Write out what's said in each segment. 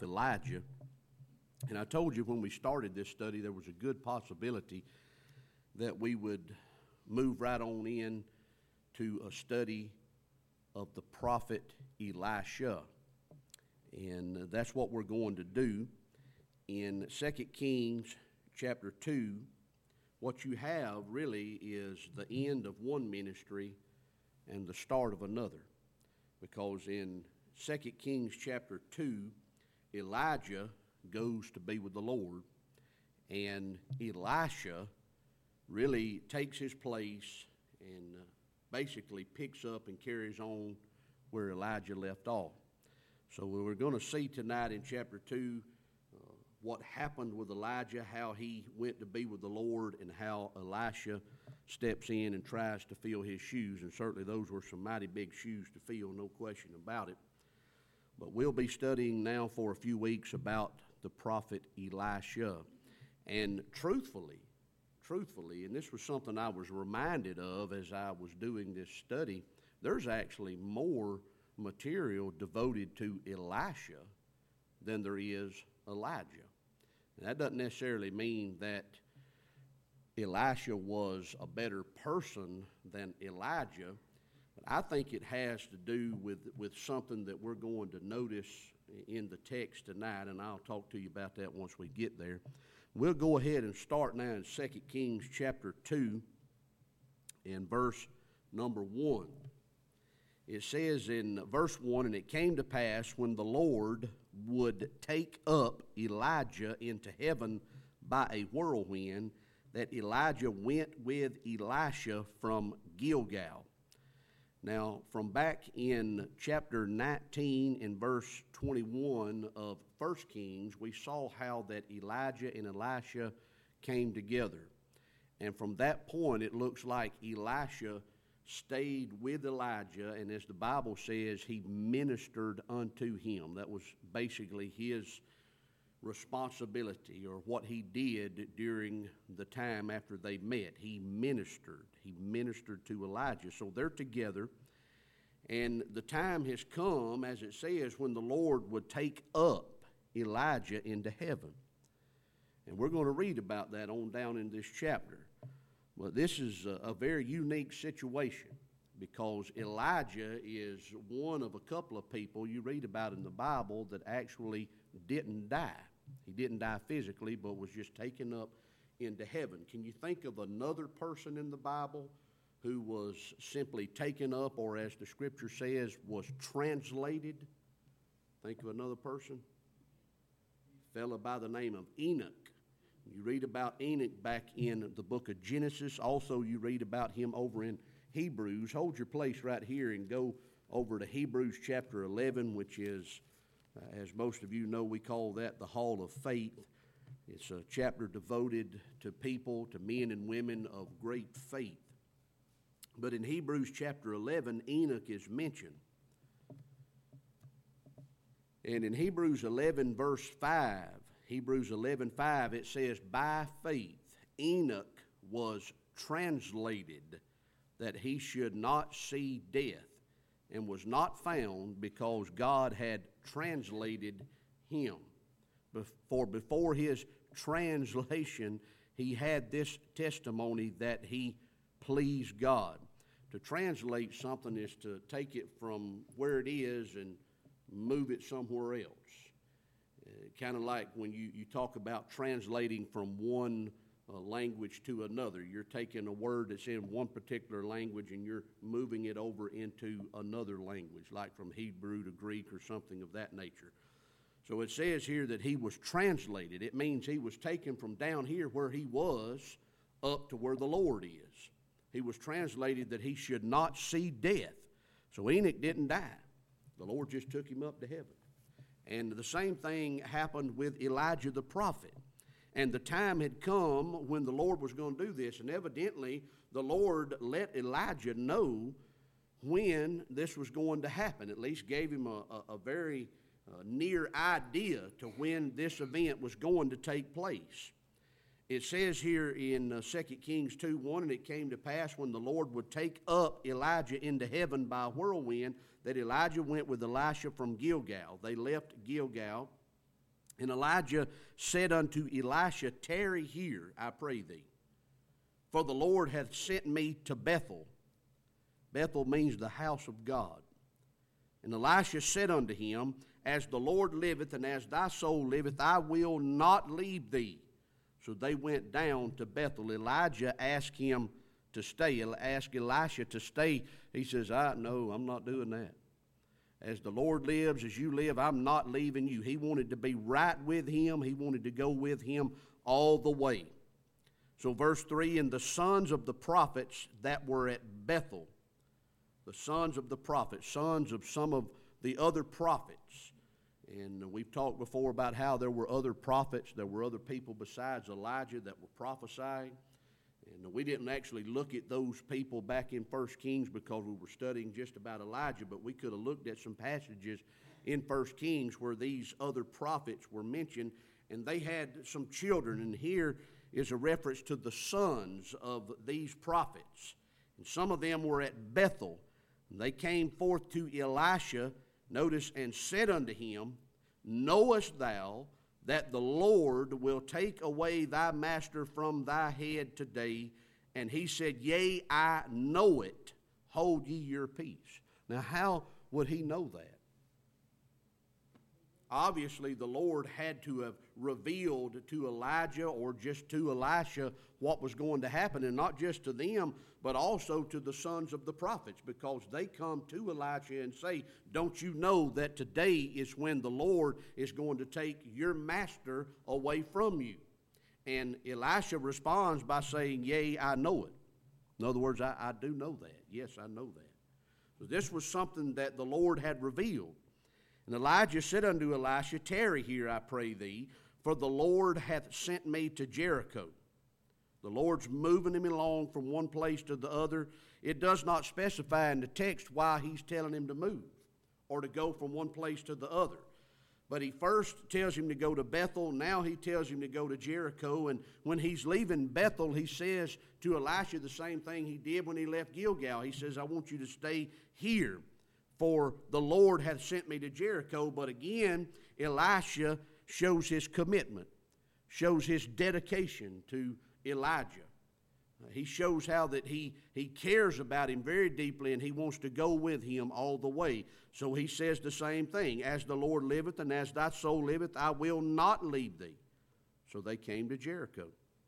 Elijah. And I told you when we started this study there was a good possibility that we would move right on in to a study of the prophet Elisha. And that's what we're going to do. In 2 Kings chapter 2, what you have really is the end of one ministry and the start of another. Because in 2 Kings chapter 2, Elijah goes to be with the Lord, and Elisha really takes his place and basically picks up and carries on where Elijah left off. So we're going to see tonight in chapter 2 what happened with Elijah, how he went to be with the Lord, and how Elisha steps in and tries to fill his shoes. And certainly those were some mighty big shoes to fill, no question about it. But we'll be studying now for a few weeks about the prophet Elisha. And truthfully, and this was something I was reminded of as I was doing this study, there's actually more material devoted to Elisha than there is Elijah. And that doesn't necessarily mean that Elisha was a better person than Elijah, but I think it has to do with something that we're going to notice in the text tonight, and I'll talk to you about that once we get there. We'll go ahead and start now in 2 Kings chapter 2 in verse number 1. It says in verse 1, "And it came to pass when the Lord would take up Elijah into heaven by a whirlwind, that Elijah went with Elisha from Gilgal." Now, from back in chapter 19 and verse 21 of 1 Kings, we saw how that Elijah and Elisha came together. And from that point, it looks like Elisha stayed with Elijah, and as the Bible says, he ministered unto him. That was basically his responsibility, or what he did during the time after they met. He ministered to Elijah. So they're together, and the time has come, as it says, when the Lord would take up Elijah into heaven. And we're going to read about that on down in this chapter. Well, this is a very unique situation, because Elijah is one of a couple of people you read about in the Bible that actually didn't die. He didn't die physically, but was just taken up into heaven. Can you think of another person in the Bible who was simply taken up, or as the Scripture says, was translated? Think of another person. A fellow by the name of Enoch. You read about Enoch back in the book of Genesis. Also, you read about him over in Hebrews. Hold your place right here and go over to Hebrews chapter 11, which is, as most of you know, we call that the Hall of Faith. It's a chapter devoted to people, to men and women of great faith. But in Hebrews chapter 11, Enoch is mentioned. And in Hebrews 11, verse 5, Hebrews 11:5, it says, "By faith Enoch was translated, that he should not see death, and was not found, because God had translated him." For before his translation, he had this testimony that he pleased God. To translate something is to take it from where it is and move it somewhere else. Kind of like when you talk about translating from one language to another. You're taking a word that's in one particular language and you're moving it over into another language, like from Hebrew to Greek or something of that nature. So it says here that he was translated. It means he was taken from down here where he was up to where the Lord is. He was translated that he should not see death. So Enoch didn't die. The Lord just took him up to heaven. And the same thing happened with Elijah the prophet. And the time had come when the Lord was going to do this. And evidently, the Lord let Elijah know when this was going to happen. At least gave him a very near idea to when this event was going to take place. It says here in 2 Kings 2:1, "And it came to pass when the Lord would take up Elijah into heaven by a whirlwind, that Elijah went with Elisha from Gilgal." They left Gilgal, And Elijah said unto Elisha, Tarry here, I pray thee, for the Lord hath sent me to Bethel. Bethel means the house of God. And Elisha said unto him, As the Lord liveth, and as thy soul liveth, I will not leave thee. So they went down to Bethel. Elijah asked him to stay. Asked Elisha to stay. He says, No, I'm not doing that. As the Lord lives, as you live, I'm not leaving you. He wanted to be right with him. He wanted to go with him all the way. So verse 3, And the sons of the prophets that were at Bethel, the sons of the prophets, sons of some of the other prophets. And we've talked before about how there were other prophets, there were other people besides Elijah that were prophesying. And we didn't actually look at those people back in 1 Kings because we were studying just about Elijah, but we could have looked at some passages in 1 Kings where these other prophets were mentioned, and they had some children. And here is a reference to the sons of these prophets. And some of them were at Bethel. And they came forth to Elisha, notice, and said unto him, Knowest thou that the Lord will take away thy master from thy head today? And he said, Yea, I know it. Hold ye your peace. Now, how would he know that? Obviously, the Lord had to have revealed to Elijah or just to Elisha what was going to happen, and not just to them, but also to the sons of the prophets, because they come to Elijah and say, Don't you know that today is when the Lord is going to take your master away from you? And Elisha responds by saying, Yea, I know it. In other words, I do know that. Yes, I know that. So this was something that the Lord had revealed. And Elijah said unto Elisha, Tarry here, I pray thee, for the Lord hath sent me to Jericho. The Lord's moving him along from one place to the other. It does not specify in the text why he's telling him to move or to go from one place to the other. But he first tells him to go to Bethel. Now he tells him to go to Jericho. And when he's leaving Bethel, he says to Elisha the same thing he did when he left Gilgal. He says, I want you to stay here, for the Lord hath sent me to Jericho. But again, Elisha shows his commitment, shows his dedication to Elijah. He shows how that he cares about him very deeply, and he wants to go with him all the way. So he says the same thing, As the Lord liveth, and as thy soul liveth, I will not leave thee. So they came to Jericho.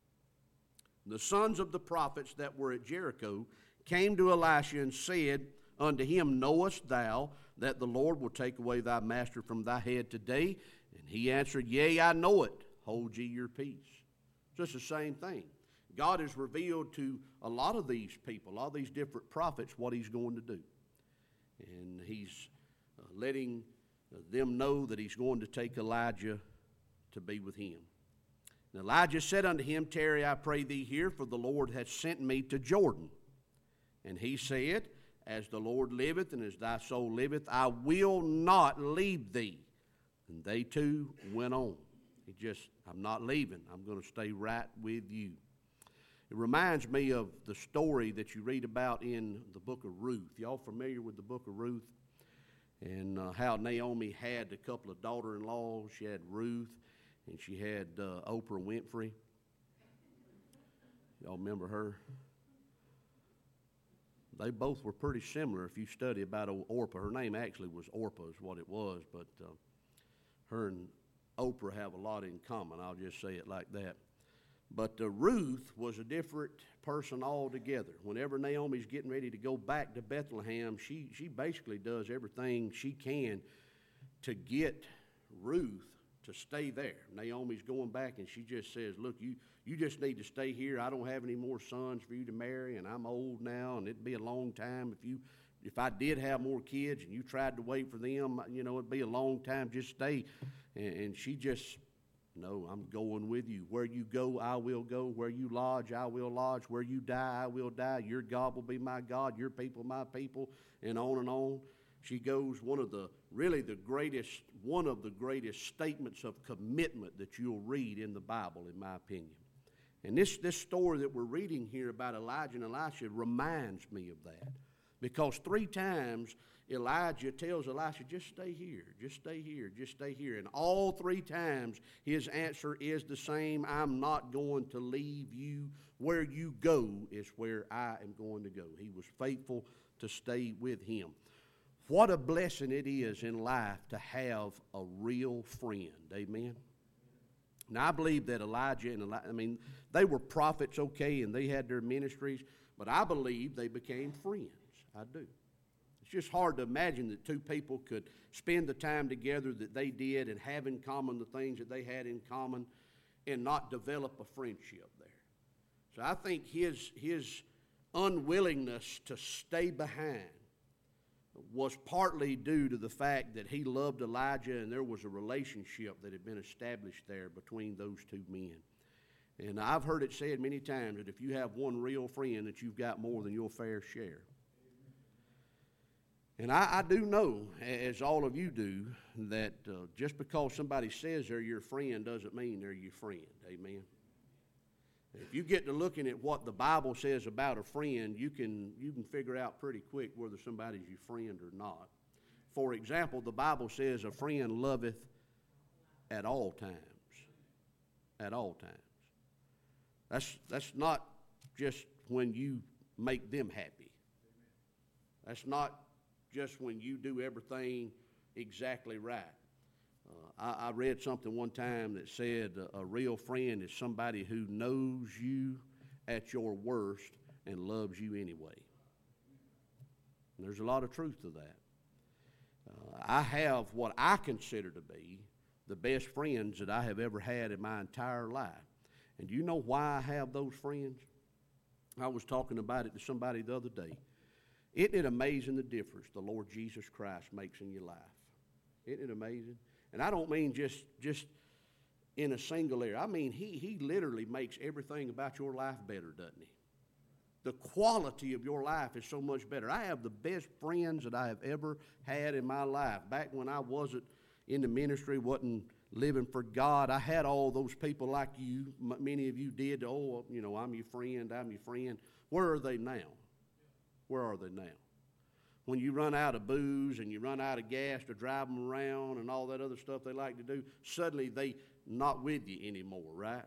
The sons of the prophets that were at Jericho came to Elisha and said unto him, Knowest thou that the Lord will take away thy master from thy head today? And he answered, Yea, I know it. Hold ye your peace. Just the same thing. God has revealed to a lot of these people, all these different prophets, what he's going to do. And he's letting them know that he's going to take Elijah to be with him. And Elijah said unto him, Tarry, I pray thee here, for the Lord hath sent me to Jordan. And he said, As the Lord liveth, and as thy soul liveth, I will not leave thee. And they too went on. I'm not leaving. I'm going to stay right with you. It reminds me of the story that you read about in the book of Ruth. Y'all familiar with the book of Ruth? And how Naomi had a couple of daughter-in-laws. She had Ruth, and she had Oprah Winfrey. Y'all remember her? They both were pretty similar if you study about Orpah. Her name actually was Orpah is what it was, but her and Oprah have a lot in common. I'll just say it like that. But Ruth was a different person altogether. Whenever Naomi's getting ready to go back to Bethlehem, she basically does everything she can to get Ruth to stay there. Naomi's going back, and she just says, Look, you just need to stay here. I don't have any more sons for you to marry, and I'm old now, and it'd be a long time if I did have more kids and you tried to wait for them, it'd be a long time. Just stay. And she just, No, I'm going with you. Where you go, I will go. Where you lodge, I will lodge. Where you die, I will die. Your God will be my God. Your people, my people, and on and on. She goes, one of the greatest statements of commitment that you'll read in the Bible, in my opinion. And this story that we're reading here about Elijah and Elisha reminds me of that. Because 3 times Elijah tells Elisha, just stay here, just stay here, just stay here. And all 3 times his answer is the same: I'm not going to leave you. Where you go is where I am going to go. He was faithful to stay with him. What a blessing it is in life to have a real friend. Amen. Now, I believe that Elijah and Elijah, they were prophets, okay, and they had their ministries, but I believe they became friends. I do. It's just hard to imagine that 2 people could spend the time together that they did and have in common the things that they had in common and not develop a friendship there. So I think his unwillingness to stay behind was partly due to the fact that he loved Elijah and there was a relationship that had been established there between those 2 men. And I've heard it said many times that if you have one real friend, that you've got more than your fair share. And I do know, as all of you do, that just because somebody says they're your friend doesn't mean they're your friend. Amen. If you get to looking at what the Bible says about a friend, you can figure out pretty quick whether somebody's your friend or not. For example, the Bible says a friend loveth at all times. At all times. That's not just when you make them happy. That's not just when you do everything exactly right. I read something one time that said a real friend is somebody who knows you at your worst and loves you anyway. And there's a lot of truth to that. I have what I consider to be the best friends that I have ever had in my entire life. And do you know why I have those friends? I was talking about it to somebody the other day. Isn't it amazing the difference the Lord Jesus Christ makes in your life? Isn't it amazing? And I don't mean just in a single area. I mean, he literally makes everything about your life better, doesn't he? The quality of your life is so much better. I have the best friends that I have ever had in my life. Back when I wasn't in the ministry, wasn't living for God, I had all those people like you. Many of you did. Oh, I'm your friend, I'm your friend. Where are they now? Where are they now? When you run out of booze and you run out of gas to drive them around and all that other stuff they like to do, suddenly they not with you anymore, right?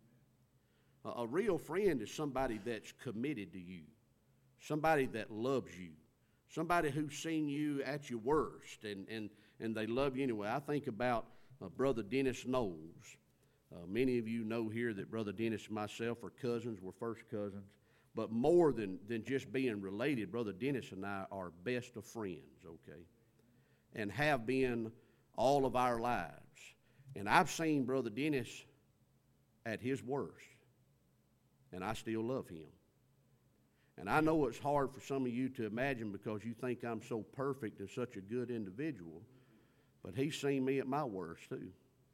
A real friend is somebody that's committed to you, somebody that loves you, somebody who's seen you at your worst and they love you anyway. I think about Brother Dennis Knowles. Many of you know here that Brother Dennis and myself are cousins. We're first cousins. But more than just being related, Brother Dennis and I are best of friends, okay? And have been all of our lives. And I've seen Brother Dennis at his worst. And I still love him. And I know it's hard for some of you to imagine because you think I'm so perfect and such a good individual. But he's seen me at my worst too.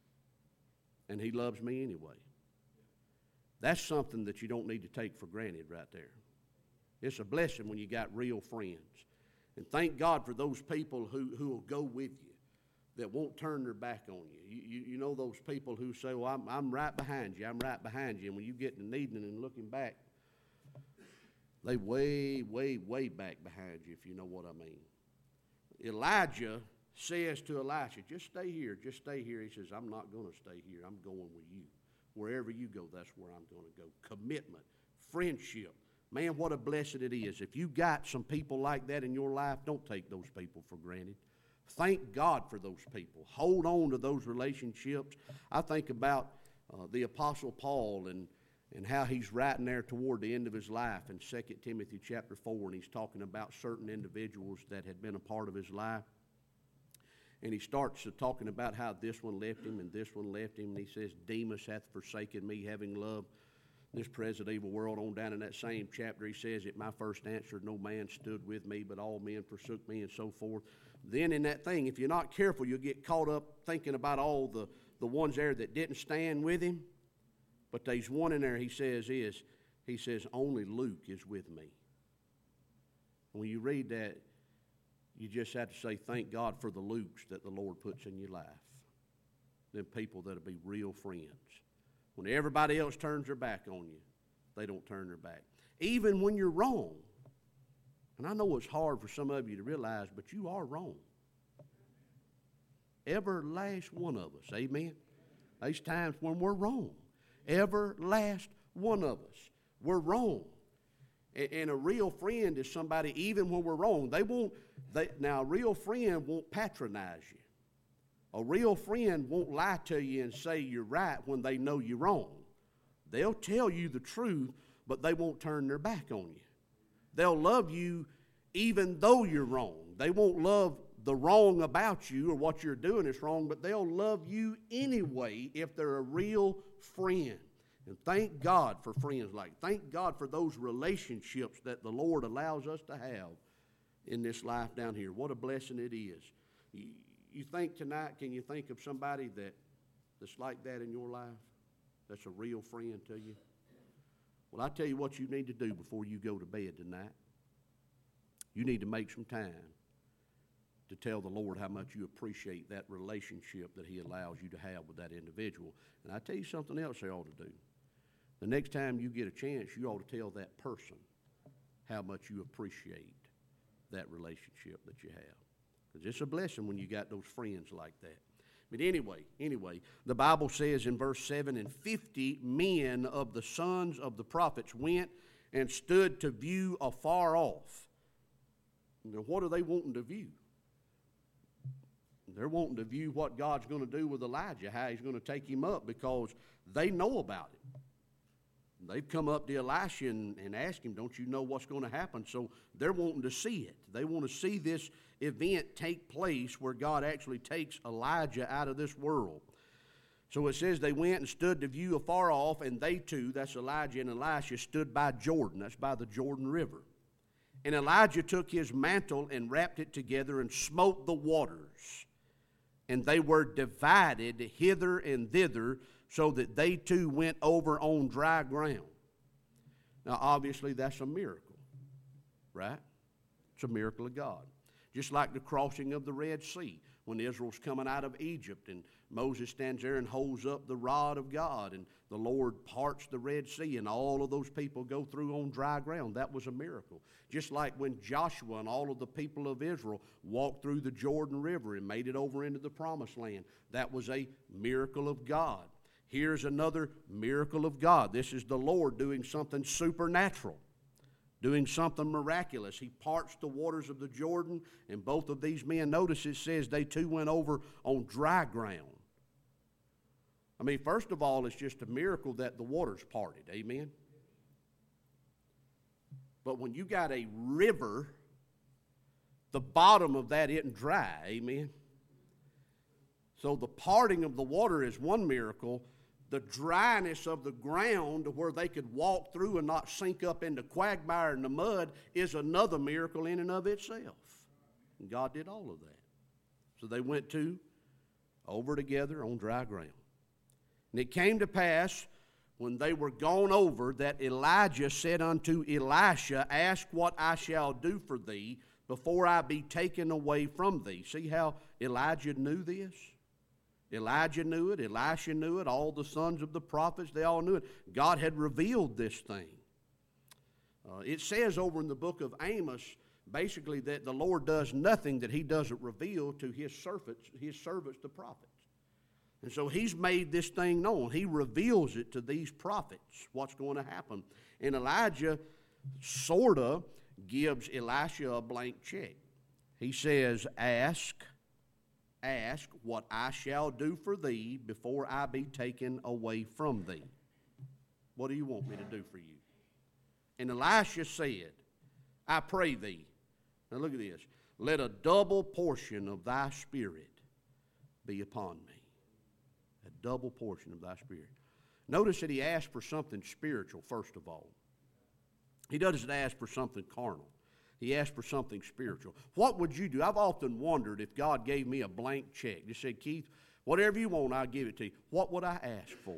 And he loves me anyway. That's something that you don't need to take for granted right there. It's a blessing when you got real friends. And thank God for those people who will go with you, that won't turn their back on you. You know those people who say, well, I'm right behind you, I'm right behind you. And when you get to needing and looking back, they way, way, way back behind you, if you know what I mean. Elijah says to Elisha, just stay here, just stay here. He says, I'm not going to stay here, I'm going with you. Wherever you go, that's where I'm going to go. Commitment, friendship. Man, what a blessing it is. If you got some people like that in your life, don't take those people for granted. Thank God for those people. Hold on to those relationships. I think about the Apostle Paul and how he's writing there toward the end of his life in 2 Timothy chapter 4, and he's talking about certain individuals that had been a part of his life. And he starts talking about how this one left him and this one left him. And he says, Demas hath forsaken me, having loved this present evil world. On down in that same chapter, he says, at my first answer, no man stood with me, but all men forsook me, and so forth. Then in that thing, if you're not careful, you'll get caught up thinking about all the ones there that didn't stand with him. But there's one in there, he says, only Luke is with me. When you read that, you just have to say, thank God for the Lukes that the Lord puts in your life. Them people that'll be real friends. When everybody else turns their back on you, they don't turn their back. Even when you're wrong, And I know it's hard for some of you to realize, but you are wrong. Every last one of us, amen? There's times when we're wrong. Every last one of us, we're wrong. And a real friend is somebody, even when we're wrong, now a real friend won't patronize you. A real friend won't lie to you and say you're right when they know you're wrong. They'll tell you the truth, but they won't turn their back on you. They'll love you even though you're wrong. They won't love the wrong about you or what you're doing is wrong, but they'll love you anyway if they're a real friend. And thank God for friends like that. Thank God for those relationships that the Lord allows us to have in this life down here. What a blessing it is. You think tonight, can you think of somebody that's like that in your life? That's a real friend to you? Well, I tell you what you need to do before you go to bed tonight. You need to make some time to tell the Lord how much you appreciate that relationship that He allows you to have with that individual. And I tell you something else you ought to do. The next time you get a chance, you ought to tell that person how much you appreciate that relationship that you have. Because it's a blessing when you got those friends like that. But anyway, the Bible says in verse 7, and 50 men of the sons of the prophets went and stood to view afar off. Now, what are they wanting to view? They're wanting to view what God's going to do with Elijah, how He's going to take him up, because they know about it. They've come up to Elisha and asked him, don't you know what's going to happen? So they're wanting to see it. They want to see this event take place where God actually takes Elijah out of this world. So it says they went and stood to view afar off, and they two, that's Elijah and Elisha, stood by Jordan. That's by the Jordan River. And Elijah took his mantle and wrapped it together and smote the waters. And they were divided hither and thither, so that they too went over on dry ground. Now, obviously, that's a miracle, right? It's a miracle of God. Just like the crossing of the Red Sea, when Israel's coming out of Egypt, and Moses stands there and holds up the rod of God, and the Lord parts the Red Sea, and all of those people go through on dry ground. That was a miracle. Just like when Joshua and all of the people of Israel walked through the Jordan River and made it over into the Promised Land. That was a miracle of God. Here's another miracle of God. This is the Lord doing something supernatural, doing something miraculous. He parts the waters of the Jordan, and both of these men, notice it says they too went over on dry ground. I mean, first of all, it's just a miracle that the waters parted, amen? But when you got a river, the bottom of that isn't dry, amen? So the parting of the water is one miracle. The dryness of the ground where they could walk through and not sink up into quagmire and the mud is another miracle in and of itself. And God did all of that. So they went over together on dry ground. And it came to pass, when they were gone over, that Elijah said unto Elisha, ask what I shall do for thee before I be taken away from thee. See how Elijah knew this? Elijah knew it, Elisha knew it, all the sons of the prophets, they all knew it. God had revealed this thing. It says over in the book of Amos, basically, that the Lord does nothing that He doesn't reveal to His servants, the prophets. And so He's made this thing known. He reveals it to these prophets, what's going to happen. And Elijah sort of gives Elisha a blank check. He says, ask what I shall do for thee before I be taken away from thee. What do you want me to do for you? And Elisha said, I pray thee. Now look at this. Let a double portion of thy spirit be upon me. A double portion of thy spirit. Notice that he asked for something spiritual, first of all. He doesn't ask for something carnal. He asked for something spiritual. What would you do? I've often wondered if God gave me a blank check. Just said, Keith, whatever you want, I'll give it to you. What would I ask for?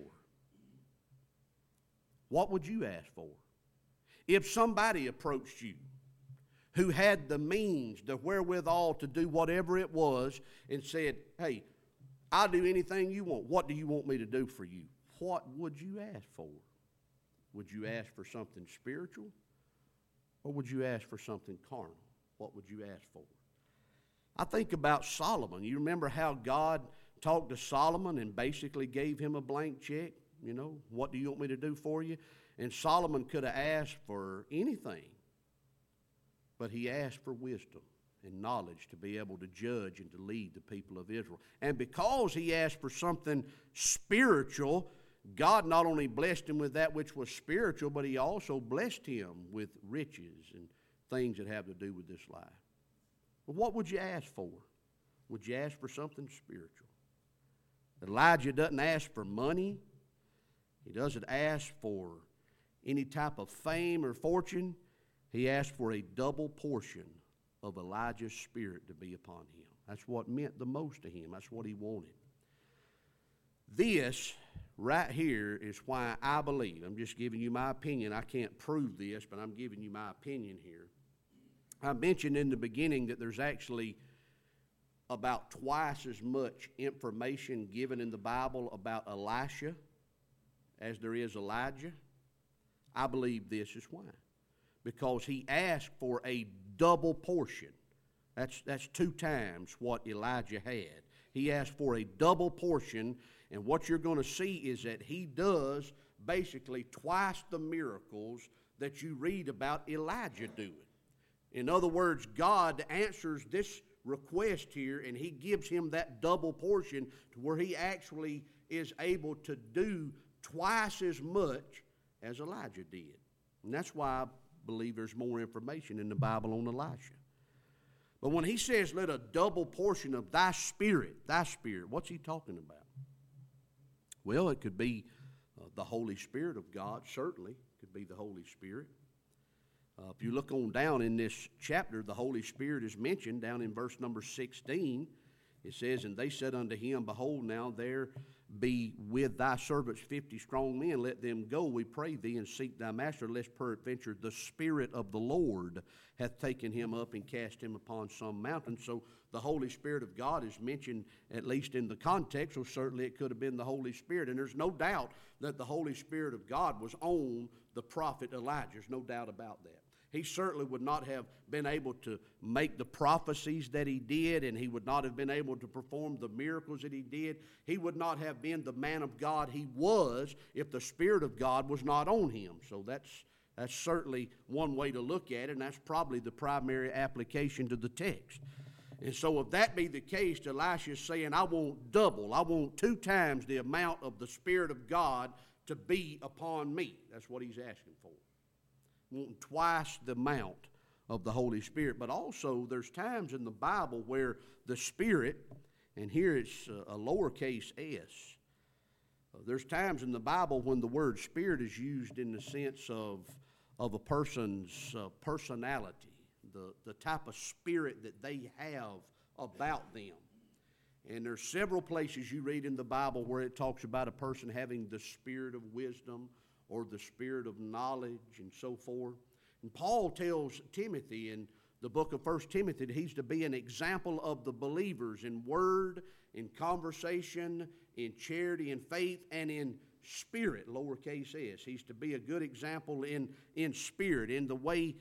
What would you ask for? If somebody approached you who had the means, the wherewithal to do whatever it was, and said, hey, I'll do anything you want. What do you want me to do for you? What would you ask for? Would you ask for something spiritual? Or would you ask for something carnal? What would you ask for? I think about Solomon. You remember how God talked to Solomon and basically gave him a blank check? You know, what do you want me to do for you? And Solomon could have asked for anything, but he asked for wisdom and knowledge to be able to judge and to lead the people of Israel. And because he asked for something spiritual, God not only blessed him with that which was spiritual, but he also blessed him with riches and things that have to do with this life. Well, what would you ask for? Would you ask for something spiritual? Elijah doesn't ask for money. He doesn't ask for any type of fame or fortune. He asked for a double portion of Elijah's spirit to be upon him. That's what meant the most to him. That's what he wanted. This right here is why I believe, I'm just giving you my opinion. I can't prove this, but I'm giving you my opinion here. I mentioned in the beginning that there's actually about twice as much information given in the Bible about Elisha as there is Elijah. I believe this is why. Because he asked for a double portion. That's 2 times what Elijah had. He asked for a double portion, and what you're going to see is that he does basically twice the miracles that you read about Elijah doing. In other words, God answers this request here, and he gives him that double portion to where he actually is able to do twice as much as Elijah did. And that's why I believe there's more information in the Bible on Elisha. But when he says, let a double portion of thy spirit, what's he talking about? Well, it could be the Holy Spirit of God, certainly. It could be the Holy Spirit. If you look on down in this chapter, the Holy Spirit is mentioned down in verse number 16. It says, and they said unto him, behold, now there be with thy servants 50 strong men. Let them go, we pray thee, and seek thy master, lest peradventure the Spirit of the Lord hath taken him up and cast him upon some mountain. So the Holy Spirit of God is mentioned, at least in the context, so certainly it could have been the Holy Spirit. And there's no doubt that the Holy Spirit of God was on the prophet Elijah. There's no doubt about that. He certainly would not have been able to make the prophecies that he did, and he would not have been able to perform the miracles that he did. He would not have been the man of God he was if the Spirit of God was not on him. So that's certainly one way to look at it, and that's probably the primary application to the text. And so if that be the case, Elisha is saying, I want double. I want 2 times the amount of the Spirit of God to be upon me. That's what he's asking for. Wanting twice the amount of the Holy Spirit. But also there's times in the Bible where the Spirit, and here it's a lowercase s, there's times in the Bible when the word Spirit is used in the sense of a person's personality, the type of spirit that they have about them. And there's several places you read in the Bible where it talks about a person having the spirit of wisdom or the spirit of knowledge and so forth. And Paul tells Timothy in the book of 1 Timothy that he's to be an example of the believers in word, in conversation, in charity, in faith, and in spirit, lowercase s. He's to be a good example in spirit, in the way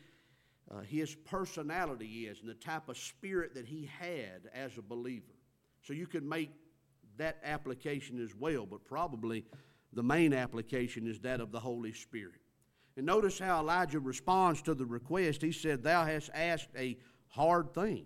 his personality is and the type of spirit that he had as a believer. So you could make that application as well, but probably the main application is that of the Holy Spirit. And notice how Elijah responds to the request. He said, thou hast asked a hard thing.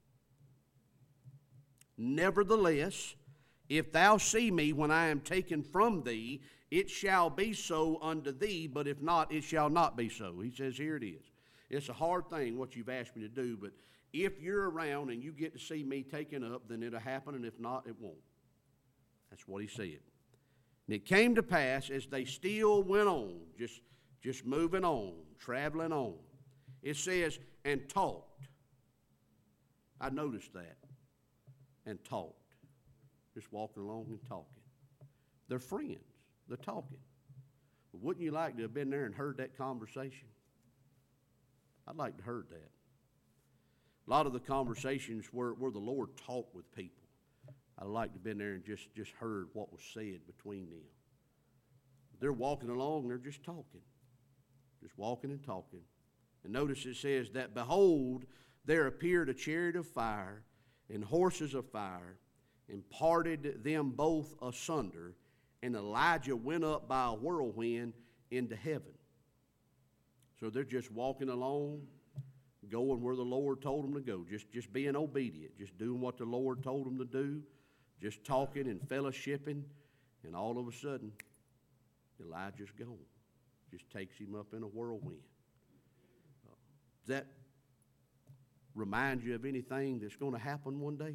Nevertheless, if thou see me when I am taken from thee, it shall be so unto thee, but if not, it shall not be so. He says, here it is. It's a hard thing what you've asked me to do, but if you're around and you get to see me taken up, then it'll happen, and if not, it won't. That's what he said. And it came to pass as they still went on, just moving on, traveling on. It says, and talked. I noticed that. And talked. Just walking along and talking. They're friends. They're talking. But wouldn't you like to have been there and heard that conversation? I'd like to have heard that. A lot of the conversations where the Lord talked with people, I'd like to have been there and just heard what was said between them. They're walking along and they're just talking. Just walking and talking. And notice it says that, behold, there appeared a chariot of fire and horses of fire, and parted them both asunder, and Elijah went up by a whirlwind into heaven. So they're just walking along, going where the Lord told them to go, just being obedient, just doing what the Lord told them to do, just talking and fellowshipping, and all of a sudden, Elijah's gone. Just takes him up in a whirlwind. Does that remind you of anything that's going to happen one day?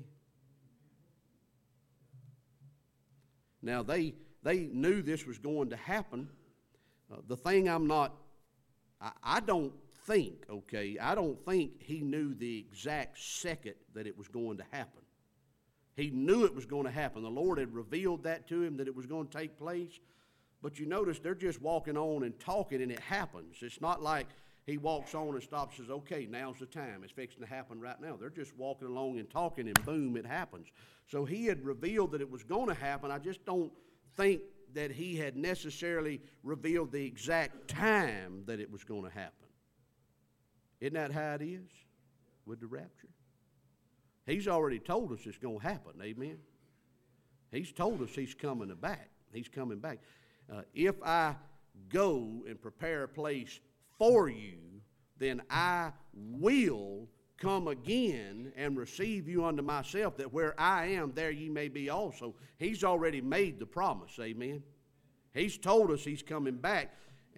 Now, they knew this was going to happen. The thing I don't think, I don't think he knew the exact second that it was going to happen. He knew it was going to happen. The Lord had revealed that to him, that it was going to take place. But you notice they're just walking on and talking, and it happens. It's not like he walks on and stops and says, okay, now's the time. It's fixing to happen right now. They're just walking along and talking, and boom, it happens. So he had revealed that it was going to happen. I just don't think that he had necessarily revealed the exact time that it was going to happen. Isn't that how it is with the rapture? He's already told us it's going to happen, amen? He's told us he's coming back. He's coming back. If I go and prepare a place for you, then I will come again and receive you unto myself, that where I am, there ye may be also. He's already made the promise, amen? He's told us he's coming back.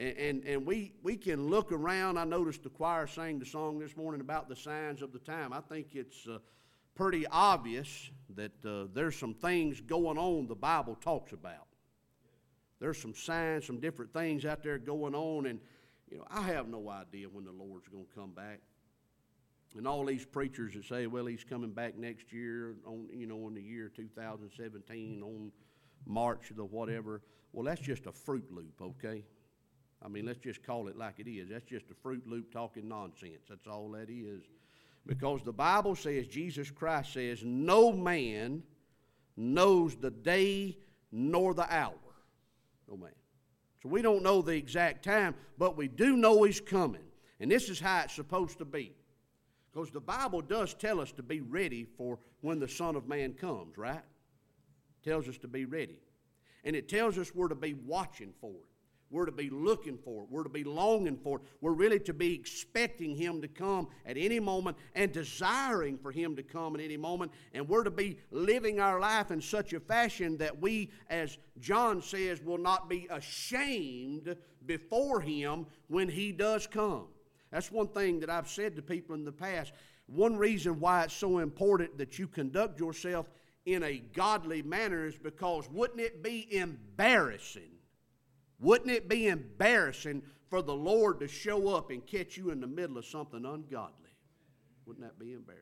And we can look around. I noticed the choir sang the song this morning about the signs of the time. I think it's pretty obvious that there's some things going on the Bible talks about. There's some signs, some different things out there going on, and I have no idea when the Lord's going to come back. And all these preachers that say, well, he's coming back next year, in the year 2017, on March the whatever. Well, that's just a Fruit Loop, okay? I mean, let's just call it like it is. That's just a Fruit Loop talking nonsense. That's all that is. Because the Bible says, Jesus Christ says, no man knows the day nor the hour. No man. So we don't know the exact time, but we do know he's coming. And this is how it's supposed to be. Because the Bible does tell us to be ready for when the Son of Man comes, right? It tells us to be ready. And it tells us we're to be watching for it. We're to be looking for it. We're to be longing for it. We're really to be expecting him to come at any moment and desiring for him to come at any moment. And we're to be living our life in such a fashion that we, as John says, will not be ashamed before him when he does come. That's one thing that I've said to people in the past. One reason why it's so important that you conduct yourself in a godly manner is because wouldn't it be embarrassing? Wouldn't it be embarrassing for the Lord to show up and catch you in the middle of something ungodly? Wouldn't that be embarrassing?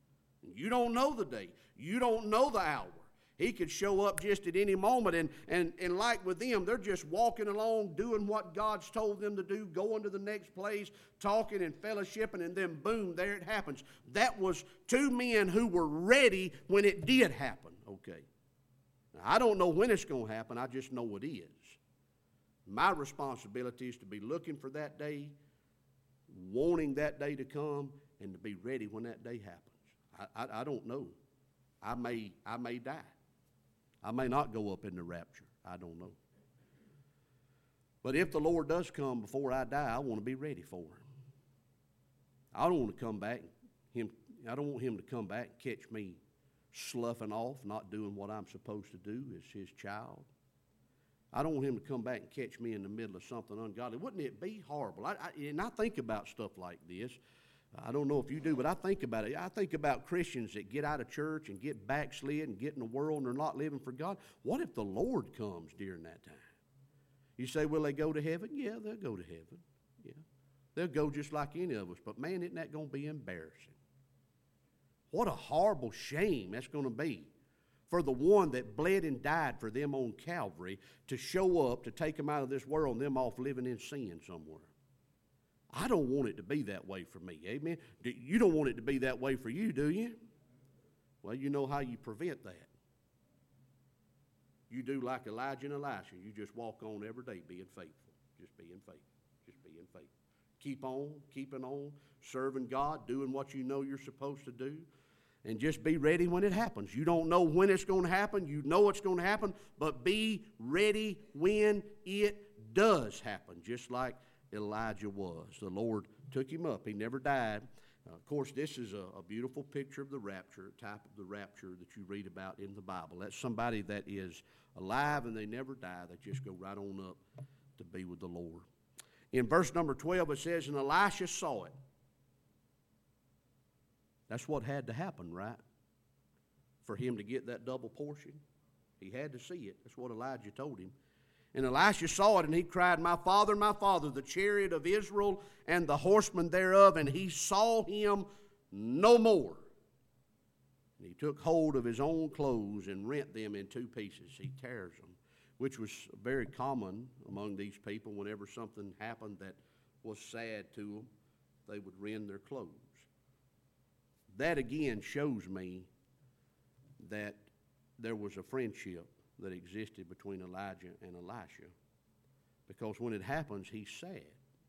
You don't know the day. You don't know the hour. He could show up just at any moment. And like with them, they're just walking along, doing what God's told them to do, going to the next place, talking and fellowshipping, and then boom, there it happens. That was two men who were ready when it did happen. Okay. Now, I don't know when it's going to happen. I just know it is. My responsibility is to be looking for that day, wanting that day to come, and to be ready when that day happens. I don't know. I may die. I may not go up in the rapture. I don't know. But if the Lord does come before I die, I want to be ready for him. I don't want to come back. I don't want him to come back and catch me sloughing off, not doing what I'm supposed to do as his child. I don't want him to come back and catch me in the middle of something ungodly. Wouldn't it be horrible? And I think about stuff like this. I don't know if you do, but I think about it. I think about Christians that get out of church and get backslid and get in the world and they're not living for God. What if the Lord comes during that time? You say, will they go to heaven? Yeah, they'll go to heaven. Yeah, they'll go just like any of us. But man, isn't that going to be embarrassing? What a horrible shame that's going to be for the one that bled and died for them on Calvary to show up, to take them out of this world and them off living in sin somewhere. I don't want it to be that way for me, amen? You don't want it to be that way for you, do you? Well, you know how you prevent that. You do like Elijah and Elisha. You just walk on every day being faithful. Just being faithful. Just being faithful. Keep on, keeping on, serving God, doing what you know you're supposed to do. And just be ready when it happens. You don't know when it's going to happen. You know it's going to happen. But be ready when it does happen, just like Elijah was. The Lord took him up. He never died. Of course, this is a beautiful picture of the rapture, a type of the rapture that you read about in the Bible. That's somebody that is alive and they never die. They just go right on up to be with the Lord. In verse number 12, it says, and Elisha saw it. That's what had to happen, right? For him to get that double portion. He had to see it. That's what Elijah told him. And Elisha saw it, and he cried, my father, the chariot of Israel and the horsemen thereof. And he saw him no more. And he took hold of his own clothes and rent them in two pieces. He tears them, which was very common among these people. Whenever something happened that was sad to them, they would rend their clothes. That again shows me that there was a friendship that existed between Elijah and Elisha. Because when it happens, he's sad.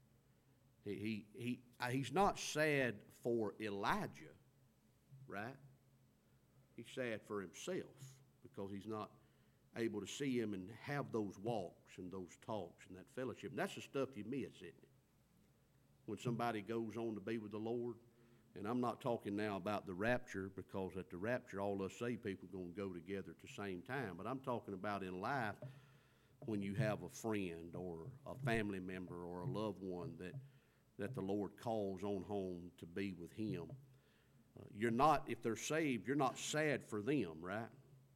He's not sad for Elijah, right? He's sad for himself because he's not able to see him and have those walks and those talks and that fellowship. And that's the stuff you miss, isn't it? When somebody goes on to be with the Lord. And I'm not talking now about the rapture, because at the rapture all us saved people are going to go together at the same time. But I'm talking about in life when you have a friend or a family member or a loved one that the Lord calls on home to be with him. You're not, if they're saved, you're not sad for them, right?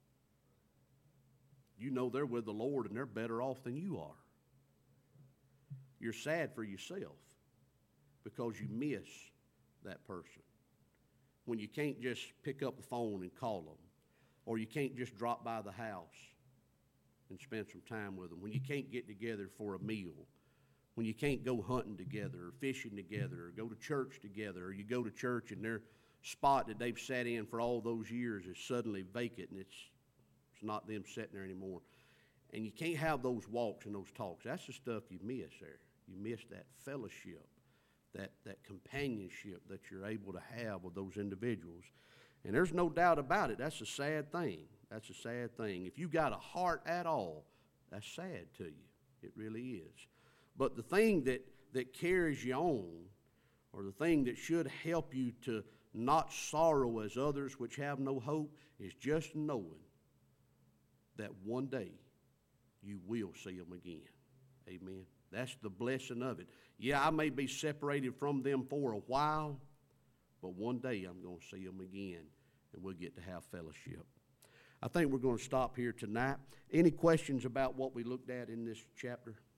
You know they're with the Lord and they're better off than you are. You're sad for yourself because you miss that person. When you can't just pick up the phone and call them, or you can't just drop by the house and spend some time with them, when you can't get together for a meal, when you can't go hunting together or fishing together or go to church together, or you go to church and their spot that they've sat in for all those years is suddenly vacant and it's not them sitting there anymore. And you can't have those walks and those talks. That's the stuff you miss there. You miss that fellowship, that companionship that you're able to have with those individuals. And there's no doubt about it. That's a sad thing. That's a sad thing. If you got a heart at all, that's sad to you. It really is. But the thing that carries you on, or the thing that should help you to not sorrow as others which have no hope, is just knowing that one day you will see them again. Amen. That's the blessing of it. Yeah, I may be separated from them for a while, but one day I'm going to see them again, and we'll get to have fellowship. I think we're going to stop here tonight. Any questions about what we looked at in this chapter?